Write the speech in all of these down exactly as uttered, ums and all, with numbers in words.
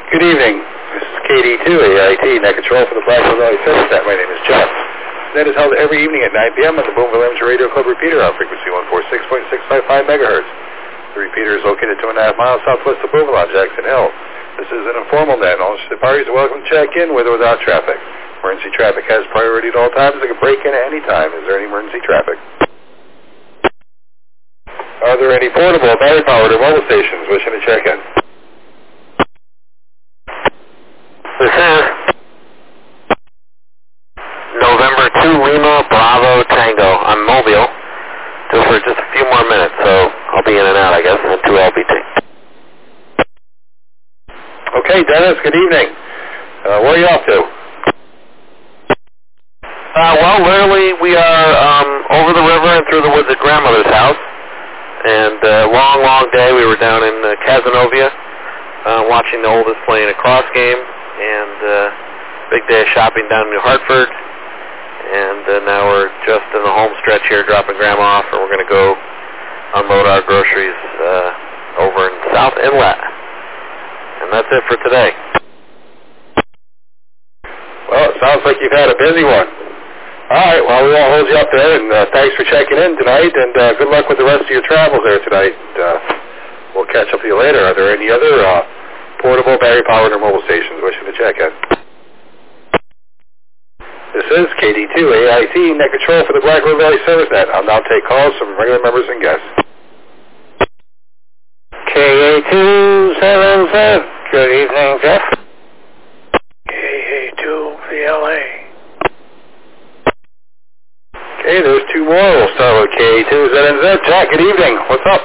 Good evening. This is K D two A I T, Net Control for the Blackfoot Valley Service Net. My name is Jeff. Net is held every evening at nine p.m. on the Boonville Amateur Radio Club repeater on frequency one forty-six point six five five megahertz. The repeater is located two and a half miles southwest of Boonville on Jackson Hill. This is an informal net. All interested parties are welcome to check in with or without traffic. Emergency traffic has priority at all times. They can break in at any time. Is there any emergency traffic? Are there any portable, battery-powered, or mobile stations wishing to check in? This is November two Lima Bravo Tango. I'm mobile just for just a few more minutes, so I'll be in and out, I guess, and two L B T. Okay, Dennis, good evening. Uh, where are you off to? Uh, well, literally, we are um, over the river and through the woods at grandmother's house. And uh, long, long day. We were down in uh, Cazenovia uh, watching the oldest playing a cross game. And uh, big day of shopping down in New Hartford, and uh, now we're just in the home stretch here dropping Grandma off, and we're going to go unload our groceries uh, over in South Inlet. And that's it for today. Well, it sounds like you've had a busy one. All right, well, we won't hold you up there, and uh, thanks for checking in tonight, and uh, good luck with the rest of your travels there tonight. And, uh, we'll catch up with you later. Are there any other uh, portable, battery-powered, or mobile stations wishing to check in? This is K D two A I T, Net Control for the Blackfoot Valley Service Net. I'll now take calls from regular members and guests. K A two seven seven. Good evening, Jeff. K A two V L A. Okay, there's two more. We'll start with K A two Z N Z. Jack, good evening. What's up?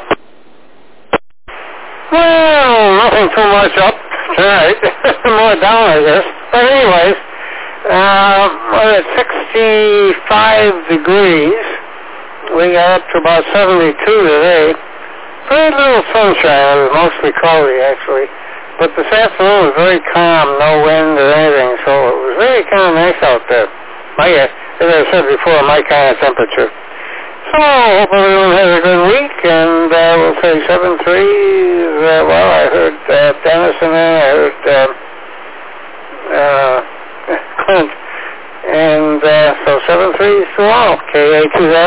Well, nothing too much up tonight. More down, I guess. But anyways, uh, we're at sixty-five degrees. We got up to about seventy-two today. Very little sunshine. It was mostly cloudy, actually. But this afternoon was very calm, no wind or anything, so it was really kind of nice out there. My, as I said before, my kind of temperature. So, hope everyone has a good week, and uh, we'll say seven three. Uh, well, I heard uh, Dennis in there, I heard uh, uh, Clint, and uh, so seven three to all. K A two Z.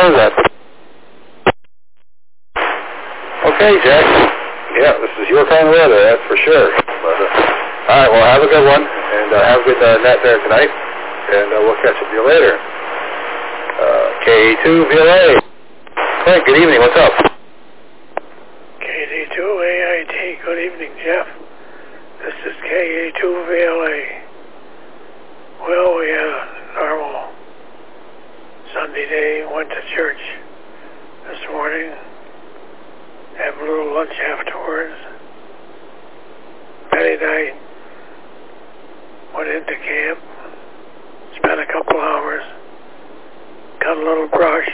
Okay, Jack. Yeah, this is your kind of weather, that's for sure. But, uh, all right, well, have a good one, and uh, have a good uh, net there tonight, and uh, we'll catch up with you later. Uh, K A two V L A. Clint, good evening. What's up? K D two A I T. Good evening, Jeff. This is K A two V L A. Well, we had a normal Sunday day. Went to church this morning. Have a little lunch afterwards. Friday night. Went into camp. Spent a couple hours. Got a little brush.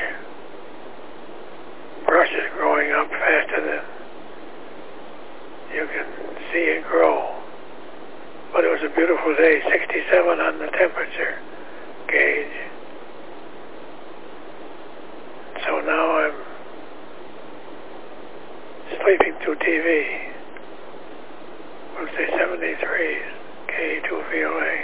Brush is growing up faster than you can see it grow. But it was a beautiful day, sixty-seven on the temperature gauge. So now I'm sleeping through T V. We'll say seventy-three, K two V O A.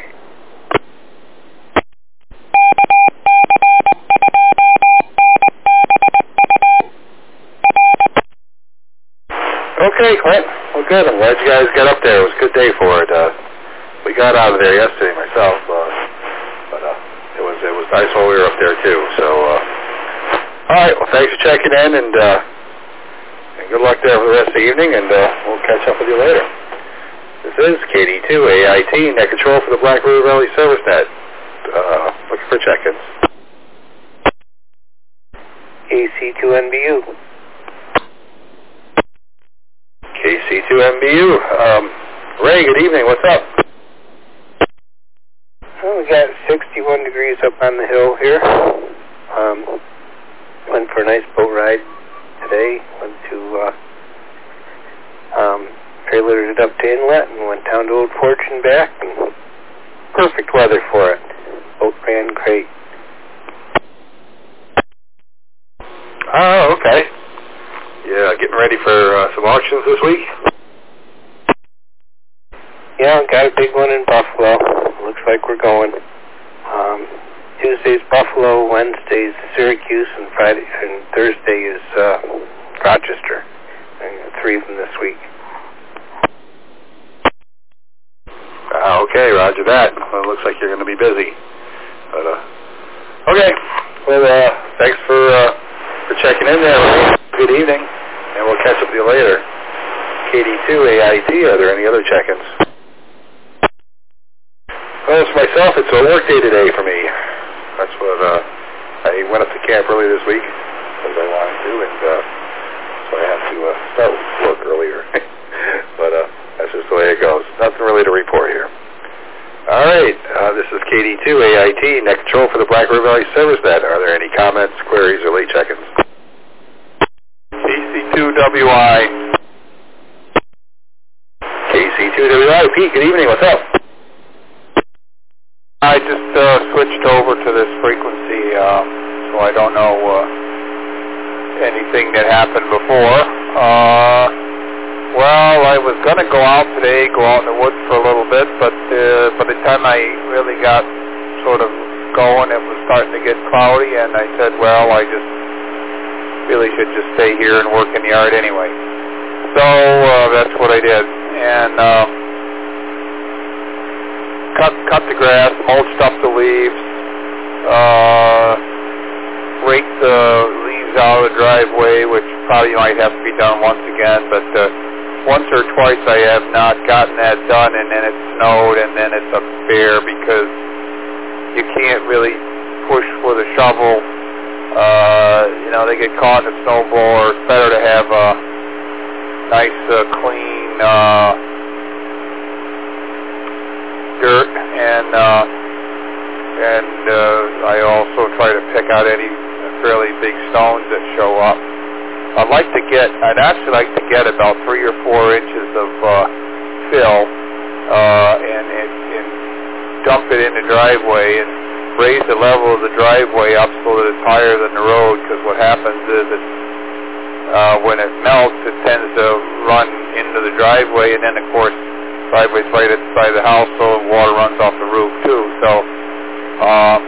Okay, Clint. Well, good. I'm glad you guys got up there. It was a good day for it. Uh, we got out of there yesterday myself, uh, but uh, it was it was nice while we were up there too. So, uh, all right. Well, thanks for checking in, and, uh, and good luck there for the rest of the evening, and uh, we'll catch up with you later. This is K D two A I T, Net Control for the Black River Valley Service Net. Uh, looking for check-ins. K C two N B U. K C two M B U. Um, Ray, good evening. What's up? Well, we got sixty-one degrees up on the hill here. Um, went for a nice boat ride today. Went to uh, um, trailered it up to Inlet and went down to Old Forge and back. And perfect weather for it. Boat ran great. Oh, okay. Yeah, getting ready for uh, some auctions this week? Yeah, got a big one in Buffalo. Looks like we're going. Um, Tuesday's Buffalo, Wednesday's Syracuse, and Friday and Thursday is uh, Rochester. And three of them this week. Uh, okay, roger that. Well, it looks like you're going to be busy. But, uh, okay. Well, uh, thanks for, uh, for checking in there. Good evening, and we'll catch up with you later. K D two A I T, are there any other check-ins? Well, for myself, it's a work day today for me. That's what, uh, I went up to camp early this week, as I wanted to, and, uh, so I have to, uh, start work earlier. But, uh, that's just the way it goes. Nothing really to report here. All right, uh, this is K D two A I T, net control for the Black River Valley Service Net. Are there any comments, queries, or late check-ins? K C two W I. K C two W I. Pete, good evening. What's up? I just uh, switched over to this frequency, uh, so I don't know uh, anything that happened before. Uh, well, I was going to go out today, go out in the woods for a little bit, but uh, by the time I really got sort of going, it was starting to get cloudy, and I said, well, I just really should just stay here and work in the yard anyway. So uh, that's what I did. And uh, cut cut the grass, mulched up the leaves, uh, raked the leaves out of the driveway, which probably might have to be done once again, but uh, once or twice I have not gotten that done, and then it snowed, and then it's a bear because you can't really push with a shovel. Uh, you know, they get caught in a snowblower. It's better to have a nice, uh, clean uh, dirt, and uh, and uh, I also try to pick out any fairly big stones that show up. I'd like to get, I'd actually like to get about three or four inches of uh, fill uh, and, and, and dump it in the driveway and raise the level of the driveway up so that it's higher than the road, because what happens is it, uh, when it melts, it tends to run into the driveway, and then, of course, the driveway's right at the side of the house, so water runs off the roof, too. So, uh,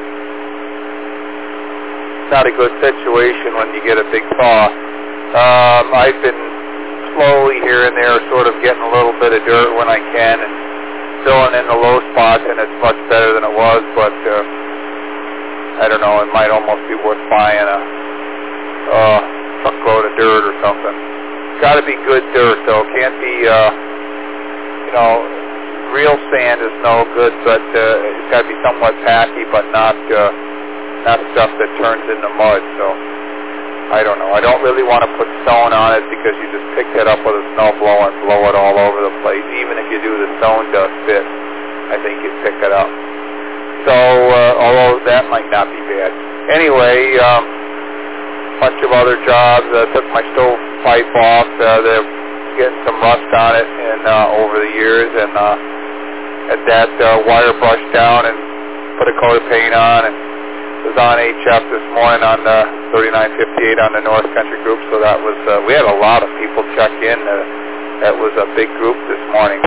it's not a good situation when you get a big thaw. Um, I've been slowly here and there sort of getting a little bit of dirt when I can and filling in the low spots, and it's much better than it was, but uh, I don't know, it might almost be worth buying a uh, truckload of dirt or something. It's got to be good dirt, though. Can't be, uh, you know, real sand is no good, but uh, it's got to be somewhat packy, but not uh, not stuff that turns into mud. So I don't know. I don't really want to put stone on it because you just pick that up with a snow blower and blow it all over the place. Even if you do the stone dust bit, I think you'd pick it up. So, uh, although that might not be bad. Anyway, um, bunch of other jobs. I uh, took my stovepipe off. Uh, they're getting some rust on it and uh, over the years, and uh, had that uh, wire brushed down and put a coat of paint on, and was on H F this morning on the thirty-nine fifty-eight on the North Country group. So that was, uh, we had a lot of people check in. Uh, that was a big group this morning.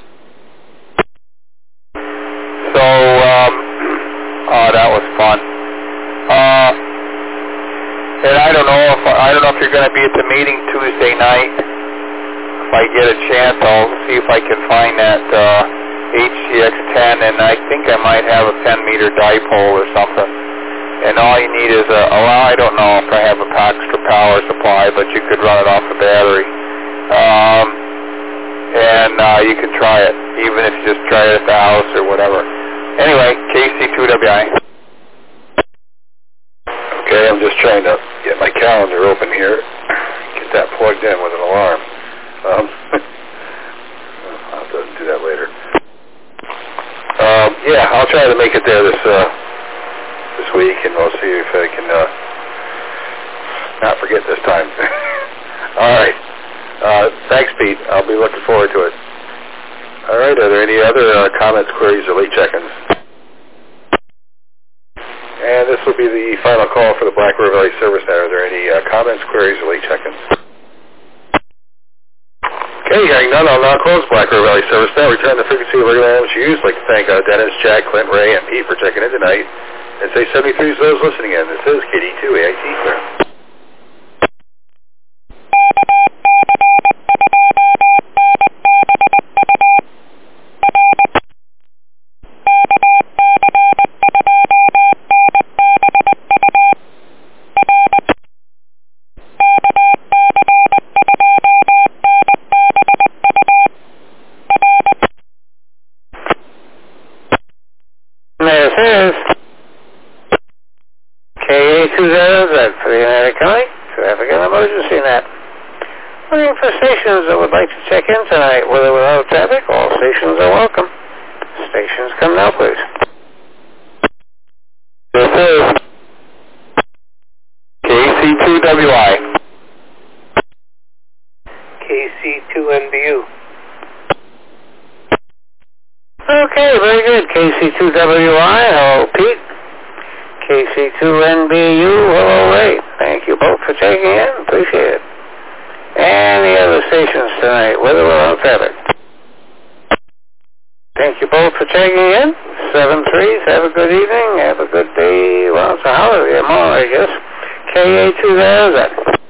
So, um, oh, that was fun. Uh, and I don't know if I don't know if you're going to be at the meeting Tuesday night. If I get a chance, I'll see if I can find that uh, H C X ten, and I think I might have a ten meter dipole or something. And all you need is a, well, I don't know if I have a extra power supply, but you could run it off a battery. Um, and uh, you can try it, even if you just try it at the house or whatever. Anyway, K C two W I. Okay, I'm just trying to get my calendar open here. Get that plugged in with an alarm. Um, I'll have to do that later. Um, yeah, I'll try to make it there this uh, this week, and we'll see if I can uh, not forget this time. All right. Uh, thanks, Pete. I'll be looking forward to it. All right. Are there any other uh, comments, queries, or late check-ins? And this will be the final call for the Black River Valley Service Net. Are there any uh, comments, queries, or late check-ins? K Okay, hearing none, I'll now close Black River Valley service now. Return the frequency of regular language used. I'd like to thank uh, Dennis, Jack, Clint, Ray, and Pete for checking in tonight. And say seventy-three to those listening in. This is K D two A I T clear. This is K A two zero Z for the United County Traffic and Emergency Net. Looking for stations that would like to check in tonight, with or without traffic. All stations are welcome. Stations come now, please. This is K C two W I. K C two N B U. Okay, very good. K C two W I, hello Pete. K C two N B U, hello Ray. Thank you both for checking in. Appreciate it. And the other stations tonight, with or without traffic. Thank you both for checking in. seven threes, have a good evening, have a good day. Well, it's a holiday tomorrow, I guess. K A two zero Z.